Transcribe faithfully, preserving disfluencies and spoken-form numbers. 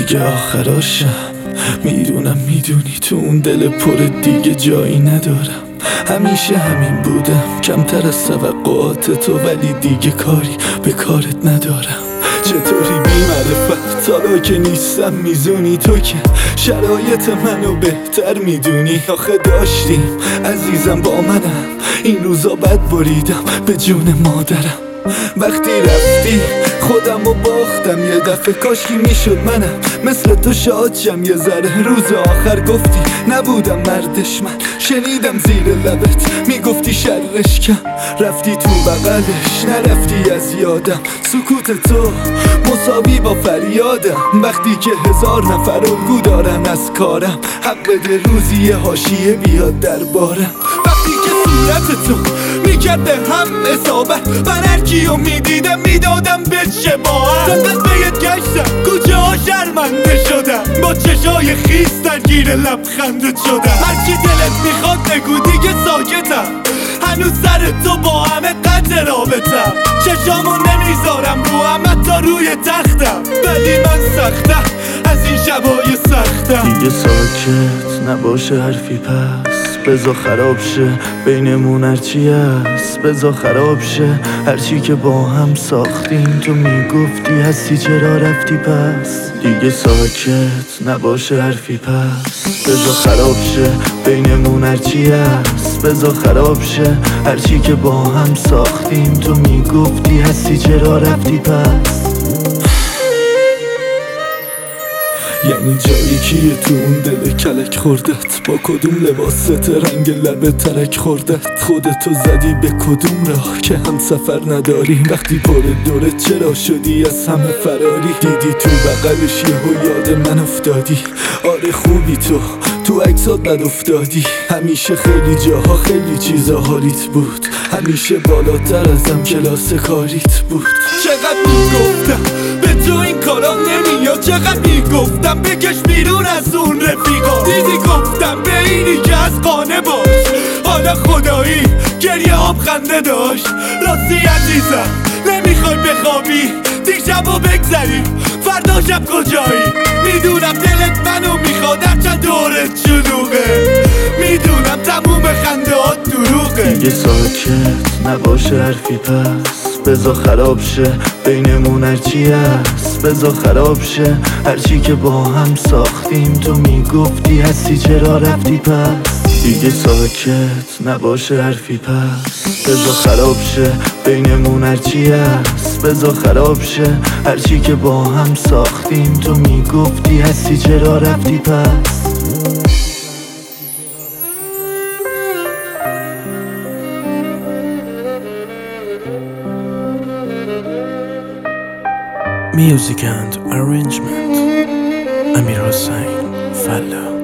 دیگه آخراشم. میدونم میدونی تو اون دل پر دیگه جایی ندارم. همیشه همین بودم، کمتر از توقعات تو، ولی دیگه کاری به کارت ندارم. چطوری بی معرفت حالا که نیستم میزونی تو که شرایط منو بهتر میدونی. آخه داشتیم عزیزم با منم، این روزا بد بریدم به جون مادرم. وقتی رفتی خودم رو باختم یه دفعه، کاشکی میشد منم مثل تو شادشم یه ذره. روز آخر گفتی نبودم مردش، من شنیدم زیر لبت میگفتی شرش کم. رفتی تو بغلش نرفتی از یادم، سکوت تو مساوی با فریادم. وقتی که هزار نفر الگو دارن از کارم، حق بده روزی یه حاشیه بیاد دربارم. وقتی که صورت تو میکرد به هم اصابت، من هرکیو میدیدم میدادم به شباهت. چقدر بهت گشتم کوچه ها شرمنده شدم، با چشای خیس درگیر لبخندت شدم. هرچی دلت میخواد بگو دیگه ساکتم، هنوز سر تو با همه قطع رابطم. چشامو نمیذارم رو هم حتی روی تختم، ولی من سختم از این شبای سختم. دیگه ساکت نباشه حرفی پس، بذار خراب شه بینمون هرچی هست. بذار خراب شه هرچی که با هم ساختیم. تو میگفتی هستی چرا رفتی پس. دیگه ساکت نباشه حرفی پس، بذار خراب شه بینمون هرچی هست. بذار خراب شه هرچی که با هم ساختیم. تو میگفتی هستی چرا رفتی پس. یعنی جایی کیه تو اون دل کلک خوردت؟ با کدوم لباست رنگ لب ترک خوردت؟ خودتو زدی به کدوم راه که هم سفر نداریم؟ وقتی پر دورت چرا شدی از همه فراری؟ دیدی تو بغلش یهو یاد من افتادی. آره خوبی تو تو عکسات بد افتادی. همیشه خیلی جاها خیلی چیزا حالیت بود، همیشه بالاتر ازم کلاس کاریت بود. چقدر میگفتم به تو این کارا نمیاد، چقدر میگفتم بکش بیرون از اون رفیقا. دیدی گفتم به اینی که از خانه باش، حالا خدایی گریه آب خنده داشت. راستی عزیزم نمیخوای بخوابی دیشبو بگذری، فردا شب کجایی؟ میدونم دلت منو میخواد هرچند دورت شلوغه، میدونم تموم خنده ها دروغه. دیگه ساکت نباشه حرفی پس، بذار خراب شه بینمون هرچی هست. بذار خراب شه هرچی که با هم ساختیم. تو میگفتی هستی چرا رفتی پس. دیگه ساکت نباشه حرفی پس، بذار خراب شه بینمون هرچی هست. بذار خراب شه هرچی که با هم ساختیم. تو میگفتی هستی چرا رفتی پس. Music and arrangement Amir Hossain Falla.